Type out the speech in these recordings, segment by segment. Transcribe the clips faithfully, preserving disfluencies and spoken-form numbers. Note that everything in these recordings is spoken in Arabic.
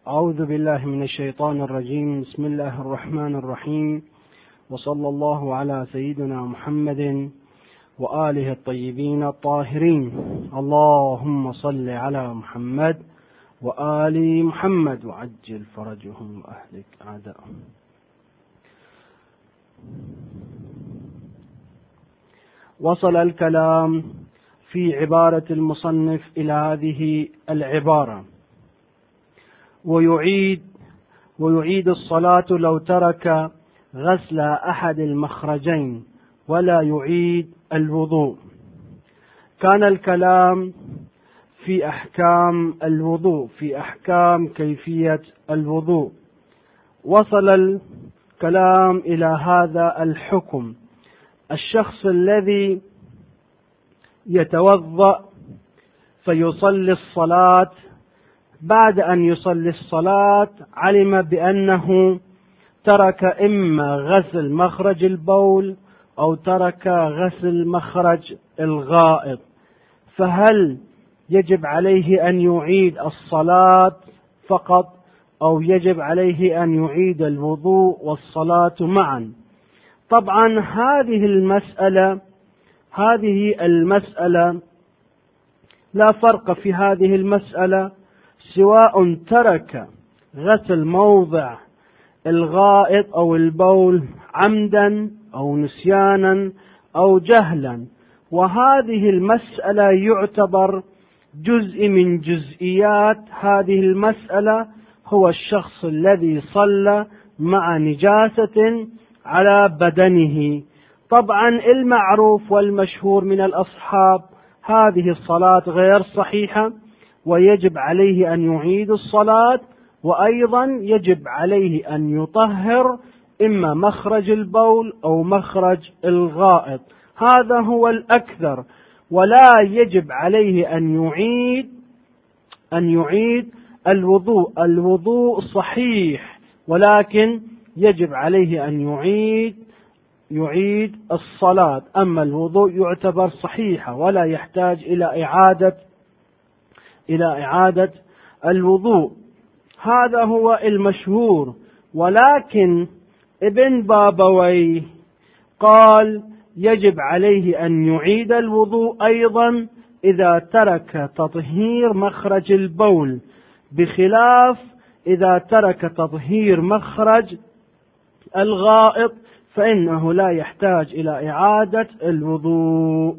أعوذ بالله من الشيطان الرجيم. بسم الله الرحمن الرحيم، وصلى الله على سيدنا محمد وآله الطيبين الطاهرين. اللهم صل على محمد وآل محمد وعجل فرجهم وأهلك أعداءهم. وصل الكلام في عبارة المصنف إلى هذه العبارة: ويعيد ويعيد الصلاة لو ترك غسل أحد المخرجين ولا يعيد الوضوء. كان الكلام في أحكام الوضوء، في أحكام كيفية الوضوء. وصل الكلام إلى هذا الحكم: الشخص الذي يتوضأ فيصلي الصلاة، بعد أن يصلي الصلاة علم بأنه ترك إما غسل مخرج البول أو ترك غسل مخرج الغائط، فهل يجب عليه أن يعيد الصلاة فقط أو يجب عليه أن يعيد الوضوء والصلاة معا؟ طبعا هذه المسألة هذه المسألة لا فرق في هذه المسألة، سواء ترك غسل موضع الغائط أو البول عمدا أو نسيانا أو جهلا. وهذه المسألة يعتبر جزء من جزئيات هذه المسألة، هو الشخص الذي صلى مع نجاسة على بدنه. طبعا المعروف والمشهور من الأصحاب هذه الصلاة غير صحيحة، ويجب عليه أن يعيد الصلاة، وأيضا يجب عليه أن يطهر إما مخرج البول أو مخرج الغائط، هذا هو الأكثر. ولا يجب عليه أن يعيد أن يعيد الوضوء. الوضوء صحيح، ولكن يجب عليه أن يعيد يعيد الصلاة. أما الوضوء يعتبر صحيحة ولا يحتاج إلى إعادة إلى إعادة الوضوء، هذا هو المشهور. ولكن ابن بابويه قال يجب عليه أن يعيد الوضوء أيضا إذا ترك تطهير مخرج البول، بخلاف إذا ترك تطهير مخرج الغائط فإنه لا يحتاج إلى إعادة الوضوء.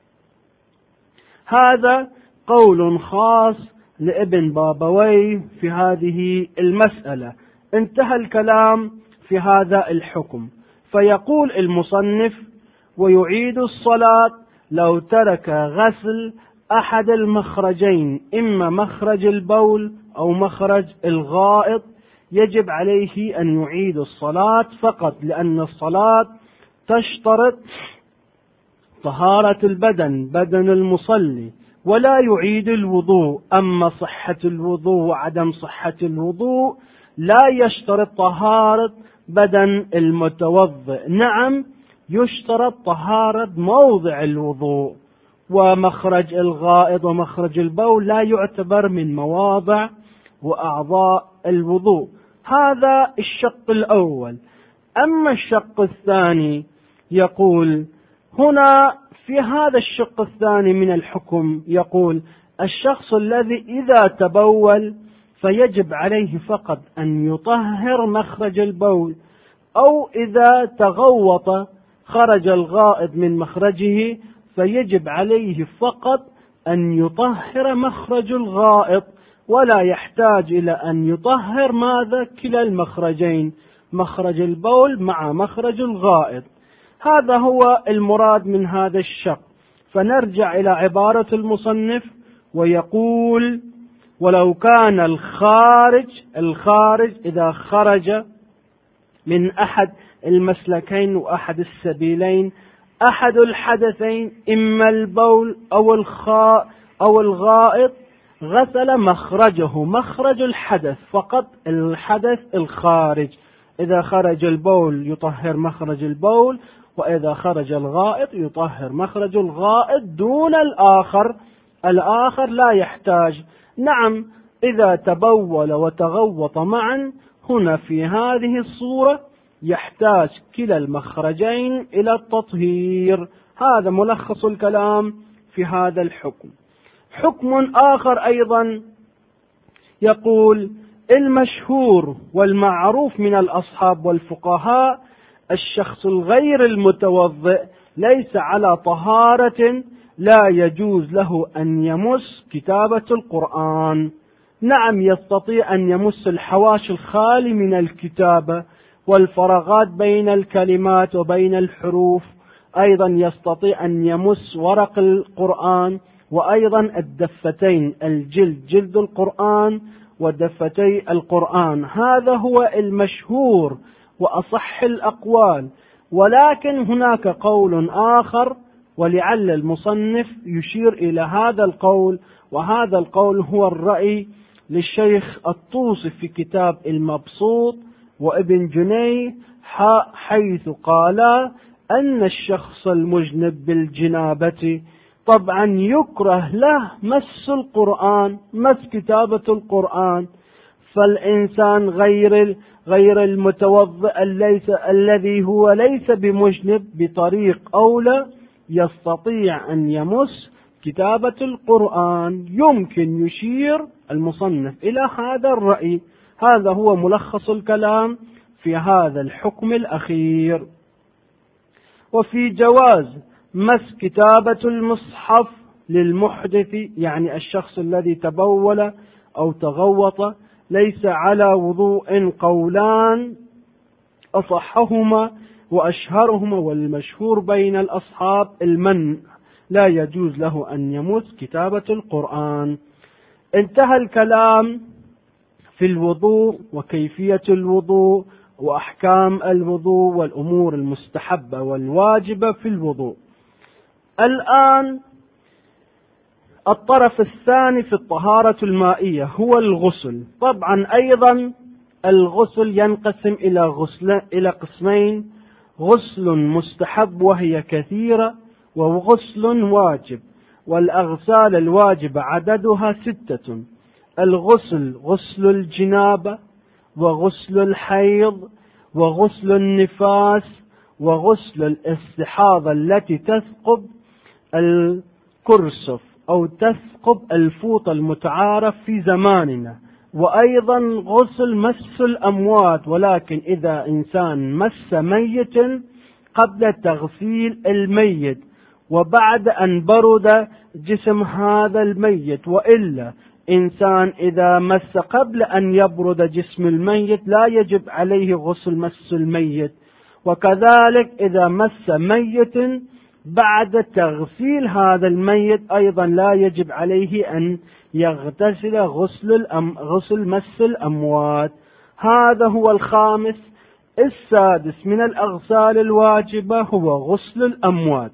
هذا قول خاص لابن بابويه في هذه المسألة. انتهى الكلام في هذا الحكم. فيقول المصنف: ويعيد الصلاة لو ترك غسل أحد المخرجين، إما مخرج البول أو مخرج الغائط، يجب عليه أن يعيد الصلاة فقط، لأن الصلاة تشترط طهارة البدن، بدن المصلي، ولا يعيد الوضوء. أما صحة الوضوء وعدم صحة الوضوء لا يشترط طهارة بدن المتوضئ. نعم، يشترط طهارة موضع الوضوء، ومخرج الغائط ومخرج البول لا يعتبر من مواضع وأعضاء الوضوء. هذا الشق الأول. أما الشق الثاني يقول هنا في هذا الشق الثاني من الحكم، يقول: الشخص الذي إذا تبول فيجب عليه فقط أن يطهر مخرج البول، أو إذا تغوط خرج الغائط من مخرجه فيجب عليه فقط أن يطهر مخرج الغائط، ولا يحتاج إلى أن يطهر ماذا؟ كلا المخرجين، مخرج البول مع مخرج الغائط. هذا هو المراد من هذا الشق. فنرجع إلى عبارة المصنف ويقول: ولو كان الخارج الخارج إذا خرج من أحد المسلكين وأحد السبيلين، أحد الحدثين، إما البول أو الخاء أو الغائط، غسل مخرجه، مخرج الحدث فقط، الحدث الخارج. إذا خرج البول يطهر مخرج البول، وإذا خرج الغائط يطهر مخرج الغائط دون الآخر. الآخر لا يحتاج. نعم، إذا تبول وتغوط معا، هنا في هذه الصورة يحتاج كلا المخرجين إلى التطهير. هذا ملخص الكلام في هذا الحكم. حكم آخر أيضا يقول: المشهور والمعروف من الأصحاب والفقهاء الشخص الغير المتوضئ ليس على طهارة لا يجوز له أن يمس كتابة القرآن. نعم، يستطيع أن يمس الحواشي الخالي من الكتابة والفراغات بين الكلمات وبين الحروف، أيضا يستطيع أن يمس ورق القرآن، وأيضا الدفتين، الجلد جلد القرآن ودفتي القرآن. هذا هو المشهور وأصح الأقوال. ولكن هناك قول آخر، ولعل المصنف يشير إلى هذا القول، وهذا القول هو الرأي للشيخ الطوسي في كتاب المبسوط وابن جنيه، حيث قال أن الشخص المجنب بالجنابة طبعا يكره له مس القرآن، مس كتابة القرآن. فالإنسان غير غير المتوضئ ليس الذي هو ليس بمجنب بطريق أولى يستطيع أن يمس كتابة القرآن. يمكن يشير المصنف إلى هذا الرأي. هذا هو ملخص الكلام في هذا الحكم الأخير. وفي جواز مس كتابة المصحف للمحدث، يعني الشخص الذي تبول أو تغوط ليس على وضوء، قولان أصحهما وأشهرهما والمشهور بين الأصحاب المنع، لا يجوز له أن يمس كتابة القرآن. انتهى الكلام في الوضوء وكيفية الوضوء وأحكام الوضوء والأمور المستحبة والواجبة في الوضوء. الآن الطرف الثاني في الطهارة المائية هو الغسل. طبعا أيضا الغسل ينقسم إلى غسل إلى قسمين: غسل مستحب وهي كثيرة، وغسل واجب. والأغسال الواجبة عددها ستة: الغسل غسل الجنابة، وغسل الحيض، وغسل النفاس، وغسل الاستحاضة التي تثقب الكرسف أو تثقب الفوط المتعارف في زماننا، وأيضا غسل مس الأموات، ولكن إذا إنسان مس ميت قبل تغسيل الميت وبعد أن برد جسم هذا الميت، وإلا إنسان إذا مس قبل أن يبرد جسم الميت لا يجب عليه غسل مس الميت. وكذلك إذا مس ميت بعد تغسيل هذا الميت أيضا لا يجب عليه أن يغتسل غسل الأم غسل مس الأموات. هذا هو الخامس. السادس من الأغسال الواجبة هو غسل الأموات.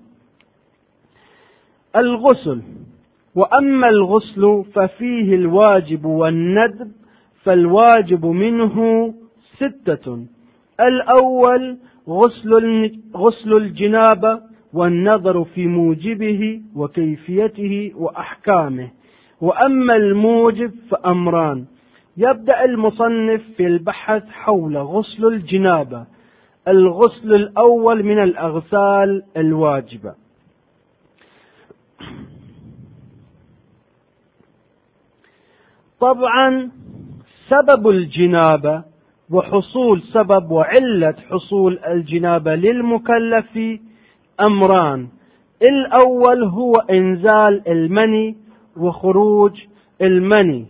الغسل، وأما الغسل ففيه الواجب والندب، فالواجب منه ستة: الأول غسل غسل الجنابة، والنظر في موجبه وكيفيته وأحكامه. وأما الموجب فأمران. يبدأ المصنف في البحث حول غسل الجنابة. الغسل الأول من الأغسال الواجبة. طبعا سبب الجنابة وحصول سبب وعلة حصول الجنابة للمكلف أمران: الأول هو إنزال المني وخروج المني.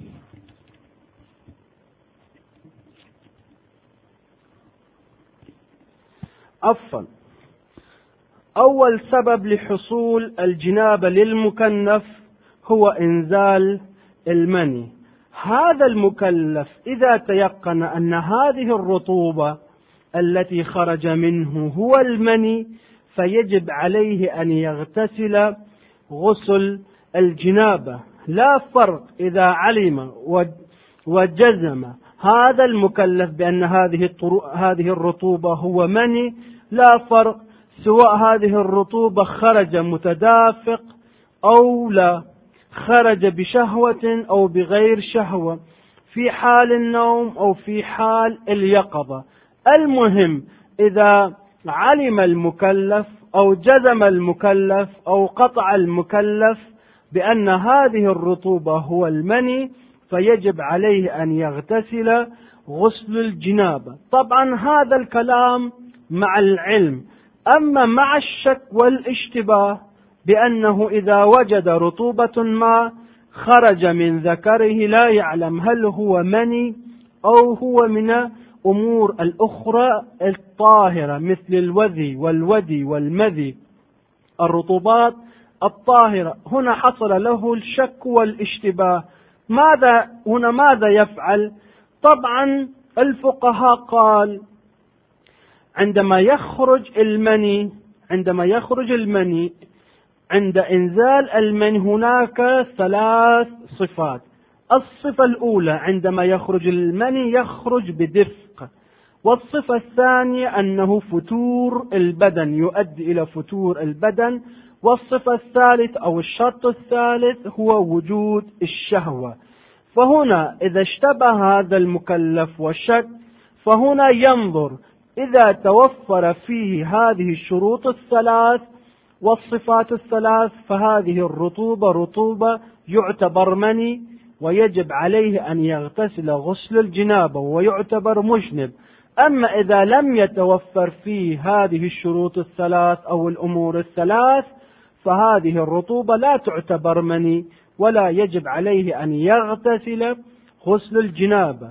عفوا أول سبب لحصول الجنابة للمكلف هو إنزال المني. هذا المكلف إذا تيقن أن هذه الرطوبة التي خرج منه هو المني فيجب عليه أن يغتسل غسل الجنابة. لا فرق إذا علم وجزم هذا المكلف بأن هذه هذه الرطوبة هو مني، لا فرق سواء هذه الرطوبة خرج متدافق أو لا. خرج بشهوة أو بغير شهوة، في حال النوم أو في حال اليقظة. المهم إذا علم المكلف أو جزم المكلف أو قطع المكلف بأن هذه الرطوبة هو المني، فيجب عليه أن يغتسل غسل الجنابة. طبعا هذا الكلام مع العلم. أما مع الشك والاشتباه بأنه إذا وجد رطوبة ما خرج من ذكره لا يعلم هل هو مني أو هو من أمور الأخرى الطاهرة مثل الوذي والودي والمذي، الرطوبات الطاهرة، هنا حصل له الشك والاشتباه. ماذا هنا ماذا يفعل؟ طبعا الفقهاء قال عندما يخرج المني عندما يخرج المني عند إنزال المني هناك ثلاث صفات. الصفة الأولى عندما يخرج المني يخرج بدفق، والصفة الثانية أنه فتور البدن، يؤدي إلى فتور البدن، والصفة الثالث أو الشرط الثالث هو وجود الشهوة. فهنا إذا اشتبه هذا المكلف وشك، فهنا ينظر إذا توفر فيه هذه الشروط الثلاث والصفات الثلاث فهذه الرطوبة رطوبة يعتبر مني، ويجب عليه أن يغتسل غسل الجنابة ويعتبر مجنب. أما إذا لم يتوفر فيه هذه الشروط الثلاث أو الأمور الثلاث فهذه الرطوبة لا تعتبر مني ولا يجب عليه أن يغتسل غسل الجنابة.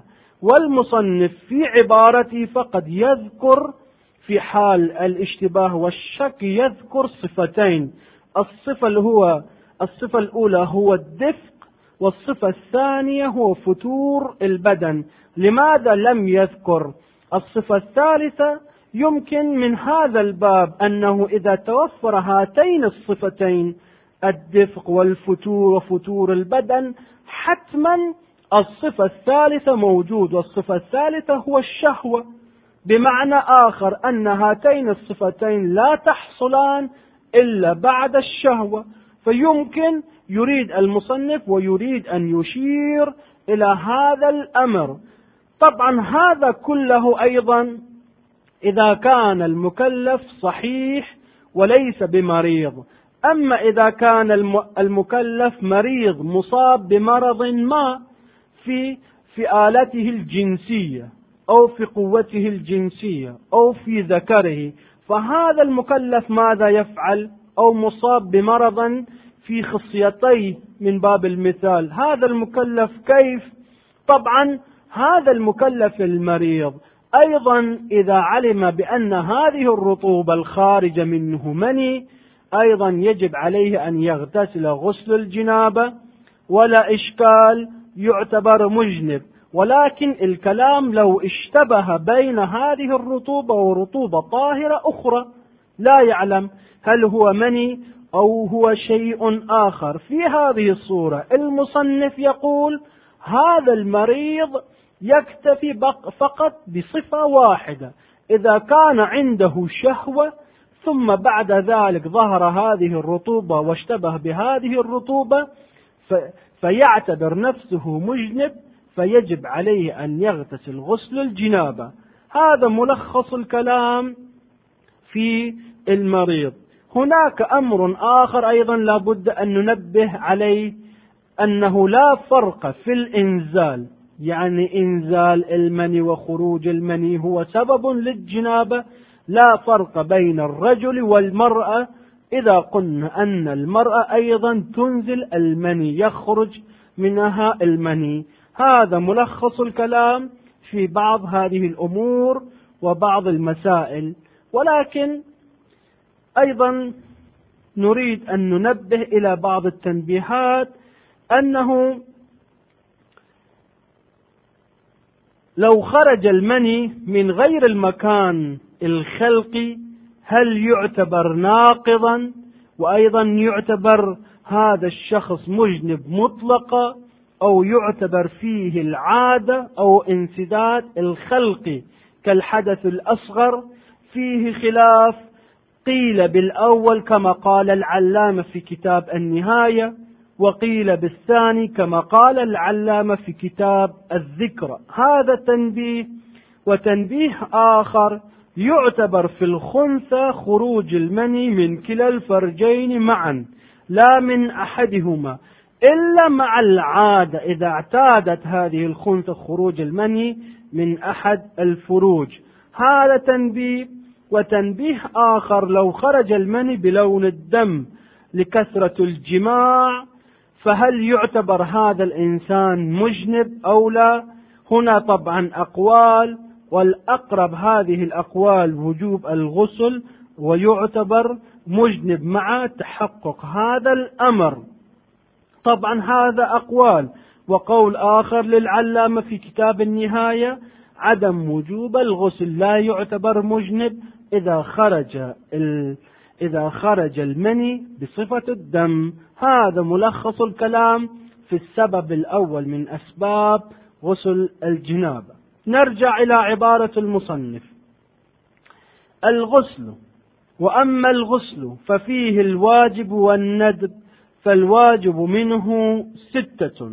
والمصنف في عبارته فقد يذكر في حال الاشتباه والشك يذكر صفتين. الصفة اللي هو الصفة الأولى هو الدفق، والصفة الثانية هو فتور البدن. لماذا لم يذكر الصفة الثالثة؟ يمكن من هذا الباب أنه إذا توفر هاتين الصفتين الدفق والفتور وفتور البدن حتما الصفة الثالثة موجود، والصفة الثالثة هو الشهوة. بمعنى آخر أن هاتين الصفتين لا تحصلان إلا بعد الشهوة. فيمكن يريد المصنف ويريد أن يشير إلى هذا الأمر. طبعا هذا كله أيضا إذا كان المكلف صحيح وليس بمريض. أما إذا كان المكلف مريض مصاب بمرض ما في في آلته الجنسية أو في قوته الجنسية أو في ذكره، فهذا المكلف ماذا يفعل؟ أو مصاب بمرض في خصيتيه من باب المثال، هذا المكلف كيف؟ طبعا هذا المكلف المريض أيضا إذا علم بأن هذه الرطوبة الخارجة منه مني أيضا يجب عليه أن يغتسل غسل الجنابة ولا إشكال، يعتبر مجنب. ولكن الكلام لو اشتبه بين هذه الرطوبة ورطوبة طاهرة أخرى لا يعلم هل هو مني أو هو شيء آخر، في هذه الصورة المصنف يقول هذا المريض يكتفي فقط بصفة واحدة. إذا كان عنده شهوة ثم بعد ذلك ظهر هذه الرطوبة واشتبه بهذه الرطوبة فيعتبر نفسه مجنب، فيجب عليه أن يغتسل غسل الجنابة. هذا ملخص الكلام في المريض. هناك أمر آخر أيضا لا بد أن ننبه عليه، أنه لا فرق في الإنزال، يعني إنزال المني وخروج المني هو سبب للجنابة، لا فرق بين الرجل والمرأة. إذا قلنا أن المرأة أيضا تنزل المني، يخرج منها المني. هذا ملخص الكلام في بعض هذه الأمور وبعض المسائل. ولكن أيضا نريد أن ننبه إلى بعض التنبيهات، أنه لو خرج المني من غير المكان الخلقي هل يعتبر ناقضا؟ وأيضا يعتبر هذا الشخص مجنب مطلقا، أو يعتبر فيه العادة أو انسداد الخلقي كالحدث الأصغر؟ فيه خلاف، قيل بالأول كما قال العلامة في كتاب النهاية، وقيل بالثاني كما قال العلامة في كتاب الذكر. هذا تنبيه. وتنبيه آخر: يعتبر في الخنثى خروج المني من كلا الفرجين معا لا من أحدهما، إلا مع العادة إذا اعتادت هذه الخنثى خروج المني من أحد الفروج. هذا تنبيه. وتنبيه آخر: لو خرج المني بلون الدم لكثرة الجماع فهل يعتبر هذا الإنسان مجنب أو لا؟ هنا طبعا أقوال، والأقرب هذه الأقوال وجوب الغسل ويعتبر مجنب مع تحقق هذا الأمر. طبعا هذا أقوال. وقول آخر للعلامة في كتاب النهاية: عدم وجوب الغسل، لا يعتبر مجنب إذا خرج ال... إذا خرج المني بصفة الدم. هذا ملخص الكلام في السبب الأول من أسباب غسل الجنابة. نرجع إلى عبارة المصنف: الغسل. وأما الغسل ففيه الواجب والندب، فالواجب منه ستة: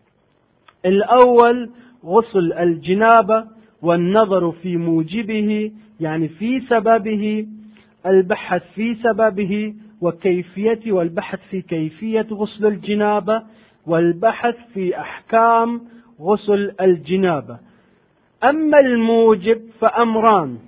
الأول غسل الجنابة، والنظر في موجبه يعني في سببه، البحث في سببه وكيفية، والبحث في كيفية غسل الجنابة، والبحث في أحكام غسل الجنابة. أما الموجب فأمران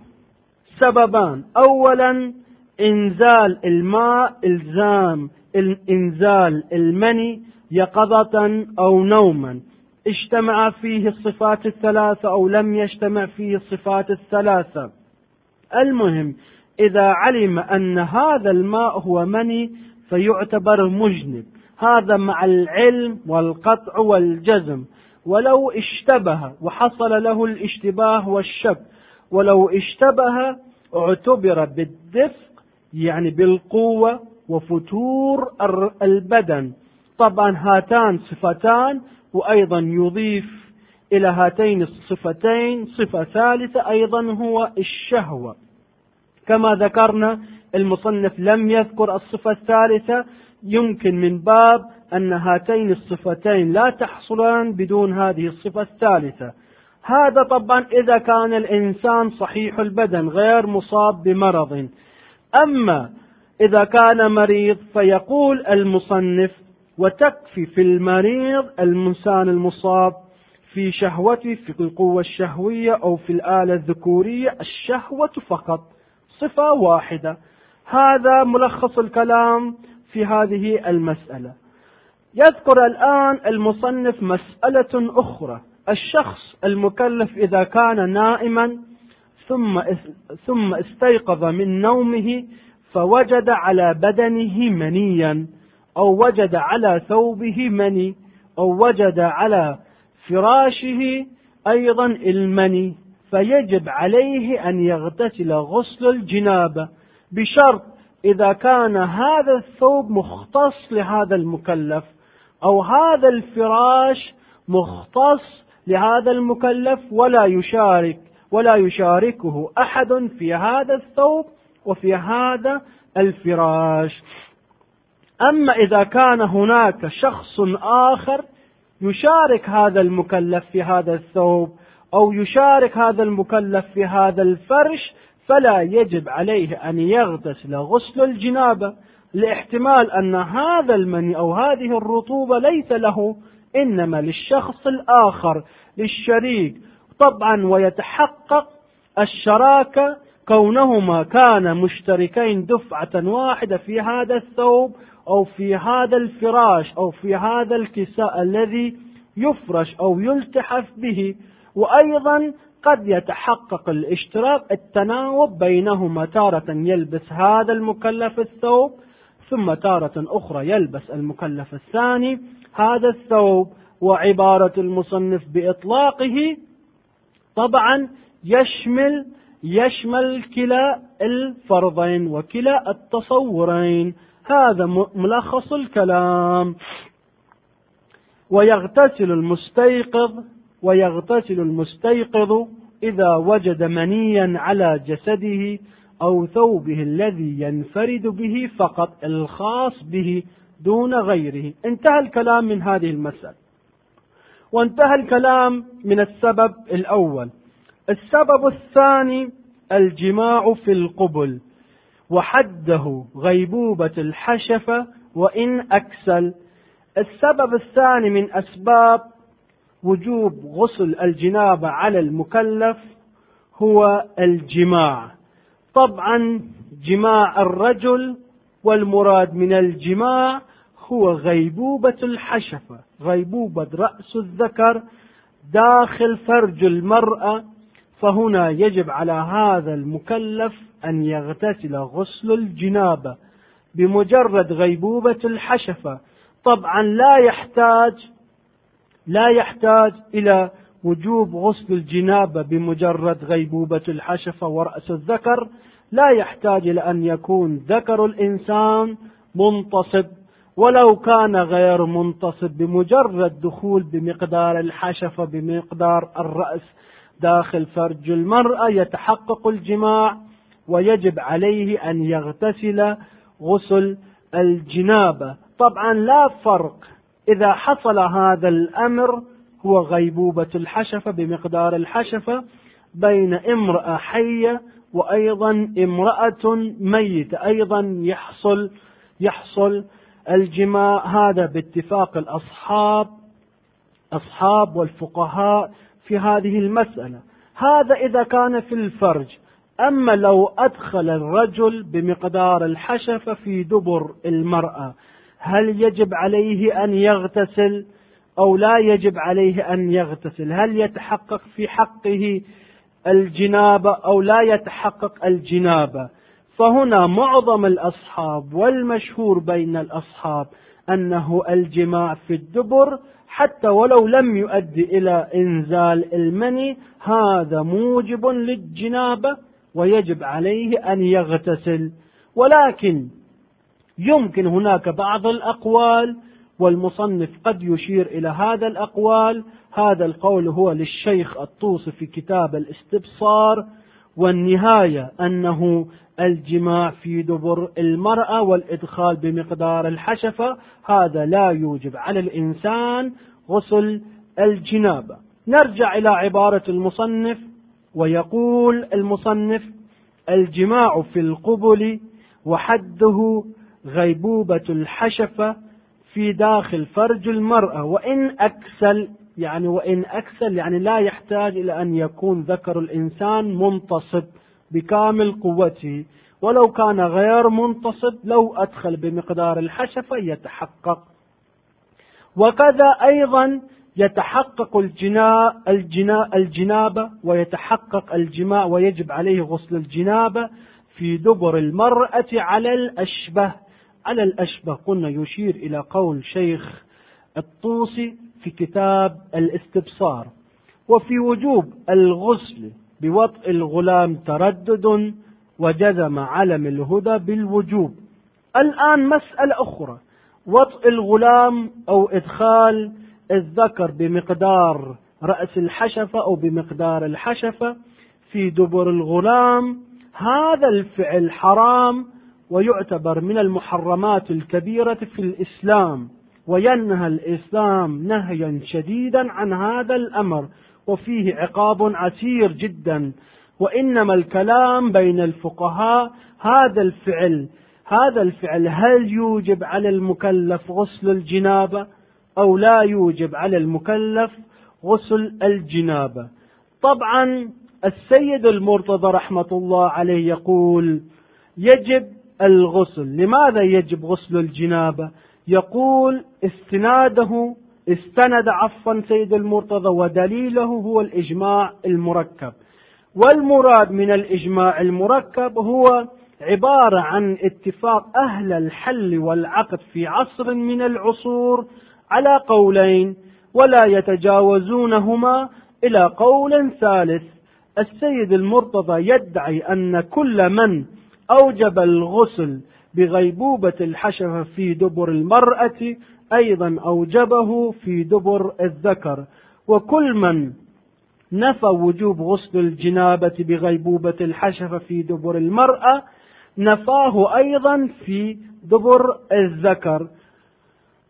سببان: أولا إنزال الماء، إلزام إنزال المني يقظة أو نوما، اجتمع فيه الصفات الثلاثة أو لم يجتمع فيه الصفات الثلاثة. المهم إذا علم أن هذا الماء هو مني فيعتبر مجنب، هذا مع العلم والقطع والجزم. ولو اشتبه وحصل له الاشتباه والشك، ولو اشتبه اعتبر بالدفق يعني بالقوة وفتور البدن. طبعا هاتان صفتان، وأيضا يضيف إلى هاتين الصفتين صفة ثالثة أيضا هو الشهوة. كما ذكرنا المصنف لم يذكر الصفة الثالثة، يمكن من باب أن هاتين الصفتين لا تحصلان بدون هذه الصفة الثالثة. هذا طبعا إذا كان الإنسان صحيح البدن غير مصاب بمرض. أما إذا كان مريض فيقول المصنف: وتكفي في المريض الإنسان المصاب في شهوته، في القوة الشهوية أو في الآلة الذكورية الشهوة فقط، صفة واحدة. هذا ملخص الكلام في هذه المسألة. يذكر الآن المصنف مسألة أخرى: الشخص المكلف إذا كان نائما ثم ثم استيقظ من نومه فوجد على بدنه منيا، أو وجد على ثوبه مني، أو وجد على فراشه أيضا المني، فيجب عليه أن يغتسل غسل الجنابة، بشرط إذا كان هذا الثوب مختص لهذا المكلف، أو هذا الفراش مختص لهذا المكلف ولا يشارك ولا يشاركه أحد في هذا الثوب وفي هذا الفراش. أما إذا كان هناك شخص آخر يشارك هذا المكلف في هذا الثوب أو يشارك هذا المكلف في هذا الفرش فلا يجب عليه أن يغتسل غسل الجنابة، لاحتمال أن هذا المني أو هذه الرطوبة ليس له، إنما للشخص الآخر للشريك. طبعا ويتحقق الشراكة كونهما كان مشتركين دفعة واحدة في هذا الثوب أو في هذا الفراش أو في هذا الكساء الذي يفرش أو يلتحف به. وأيضا قد يتحقق الاشتراك التناوب بينهما، تارة يلبس هذا المكلف الثوب ثم تارة أخرى يلبس المكلف الثاني هذا الثوب. وعبارة المصنف بإطلاقه طبعا يشمل يشمل كلا الفرضين وكلا التصورين. هذا ملخص الكلام. ويغتسل المستيقظ ويغتسل المستيقظ إذا وجد منيا على جسده أو ثوبه الذي ينفرد به فقط، الخاص به دون غيره. انتهى الكلام من هذه المسألة. وانتهى الكلام من السبب الأول. السبب الثاني الجماع في القبل، وحده غيبوبة الحشفة وإن أكسل. السبب الثاني من أسباب وجوب غسل الجنابة على المكلف هو الجماع. طبعا جماع الرجل، والمراد من الجماع هو غيبوبة الحشفة، غيبوبة رأس الذكر داخل فرج المرأة. فهنا يجب على هذا المكلف أن يغتسل غسل الجنابة بمجرد غيبوبة الحشفة. طبعا لا يحتاج لا يحتاج إلى وجوب غسل الجنابة بمجرد غيبوبة الحشفة ورأس الذكر، لا يحتاج إلى أن يكون ذكر الإنسان منتصب، ولو كان غير منتصب بمجرد دخول بمقدار الحشفة بمقدار الرأس داخل فرج المرأة يتحقق الجماع، ويجب عليه أن يغتسل غسل الجنابة. طبعا لا فرق إذا حصل هذا الأمر هو غيبوبة الحشفة بمقدار الحشفة بين امرأة حية وأيضا امرأة ميتة، أيضا يحصل يحصل الجماع، هذا باتفاق الأصحاب أصحاب والفقهاء في هذه المسألة. هذا إذا كان في الفرج. أما لو أدخل الرجل بمقدار الحشفة في دبر المرأة، هل يجب عليه أن يغتسل أو لا يجب عليه أن يغتسل؟ هل يتحقق في حقه الجنابة أو لا يتحقق الجنابة؟ فهنا معظم الأصحاب والمشهور بين الأصحاب أنه الجماع في الدبر حتى ولو لم يؤدي إلى إنزال المني هذا موجب للجنابة ويجب عليه أن يغتسل. ولكن يمكن هناك بعض الأقوال، والمصنف قد يشير إلى هذا الأقوال. هذا القول هو للشيخ الطوسي في كتاب الاستبصار والنهاية، أنه الجماع في دبر المرأة والإدخال بمقدار الحشفة هذا لا يوجب على الإنسان غسل الجنابة. نرجع إلى عبارة المصنف، ويقول المصنف: الجماع في القبل وحده غيبوبة الحشفة في داخل فرج المرأة وإن أكسل، يعني وإن أكسل يعني لا يحتاج إلى أن يكون ذكر الإنسان منتصب بكامل قوته، ولو كان غير منتصب لو أدخل بمقدار الحشفة يتحقق. وكذا أيضا يتحقق الجنا الجنا الجنابة ويتحقق الجماع ويجب عليه غسل الجنابة في دبر المرأة على الأشبه. على الأشبه قلنا يشير إلى قول شيخ الطوسي في كتاب الاستبصار. وفي وجوب الغسل بوطء الغلام تردد، وجزم علم الهدى بالوجوب. الآن مسألة أخرى، وطء الغلام أو إدخال الذكر بمقدار رأس الحشفة أو بمقدار الحشفة في دبر الغلام، هذا الفعل حرام ويعتبر من المحرمات الكبيرة في الإسلام، وينهى الإسلام نهيا شديدا عن هذا الأمر، وفيه عقاب عسير جدا. وإنما الكلام بين الفقهاء هذا الفعل هذا الفعل هل يوجب على المكلف غسل الجنابة أو لا يوجب على المكلف غسل الجنابة؟ طبعا السيد المرتضى رحمة الله عليه يقول يجب الغسل. لماذا يجب غسل الجنابة؟ يقول استناده استند عفوا سيد المرتضى ودليله هو الإجماع المركب. والمراد من الإجماع المركب هو عبارة عن اتفاق أهل الحل والعقد في عصر من العصور على قولين ولا يتجاوزونهما إلى قول ثالث. السيد المرتضى يدعي أن كل من أوجب الغسل بغيبوبة الحشفة في دبر المرأة أيضا أوجبه في دبر الذكر، وكل من نفى وجوب غسل الجنابة بغيبوبة الحشفة في دبر المرأة نفاه أيضا في دبر الذكر.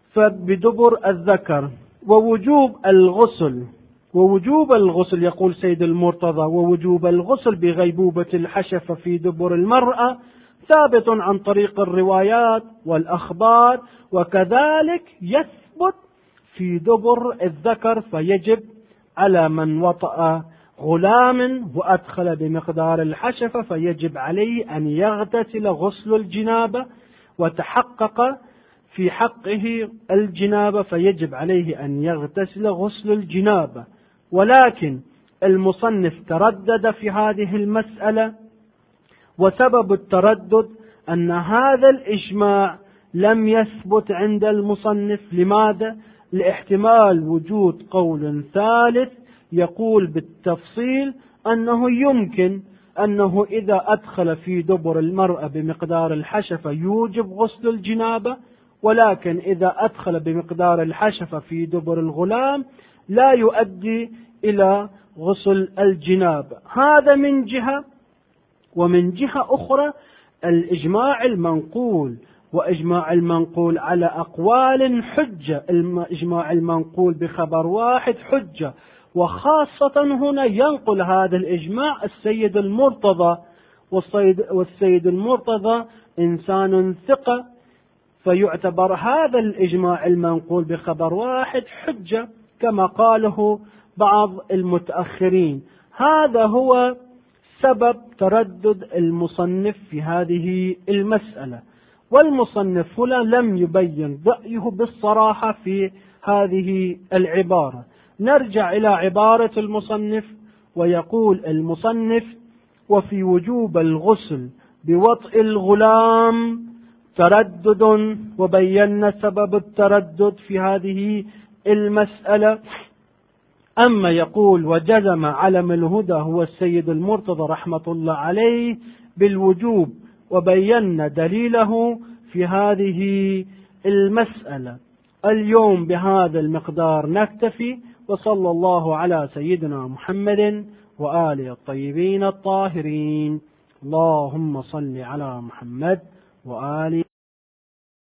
فبدبر الذكر. ووجوب الغسل ووجوب الغسل يقول سيد المرتضى: ووجوب الغسل بغيبوبة الحشفة في دبر المرأة ثابت عن طريق الروايات والأخبار، وكذلك يثبت في دبر الذكر، فيجب على من وطأ غلام وأدخل بمقدار الحشفة فيجب عليه أن يغتسل غسل الجنابة، وتحقق في حقه الجنابة فيجب عليه أن يغتسل غسل الجنابة. ولكن المصنف تردد في هذه المسألة، وسبب التردد أن هذا الإجماع لم يثبت عند المصنف. لماذا؟ لاحتمال وجود قول ثالث يقول بالتفصيل أنه يمكن أنه إذا أدخل في دبر المرأة بمقدار الحشفة يوجب غسل الجنابة، ولكن إذا أدخل بمقدار الحشفة في دبر الغلام لا يؤدي إلى غسل الجنابة. هذا من جهة. ومن جهة أخرى الإجماع المنقول، وإجماع المنقول على أقوال حجة، الإجماع المنقول بخبر واحد حجة، وخاصة هنا ينقل هذا الإجماع السيد المرتضى، والسيد المرتضى إنسان ثقة، فيعتبر هذا الإجماع المنقول بخبر واحد حجة كما قاله بعض المتأخرين. هذا هو سبب تردد المصنف في هذه المسألة، والمصنف هنا لم يبين رأيه بالصراحة في هذه العبارة. نرجع إلى عبارة المصنف، ويقول المصنف: وفي وجوب الغسل بوطء الغلام تردد، وبينا سبب التردد في هذه المسألة. أما يقول وجزم علم الهدى هو السيد المرتضى رحمة الله عليه بالوجوب، وبينا دليله في هذه المسألة. اليوم بهذا المقدار نكتفي، وصلى الله على سيدنا محمد وآله الطيبين الطاهرين. اللهم صل على محمد وآله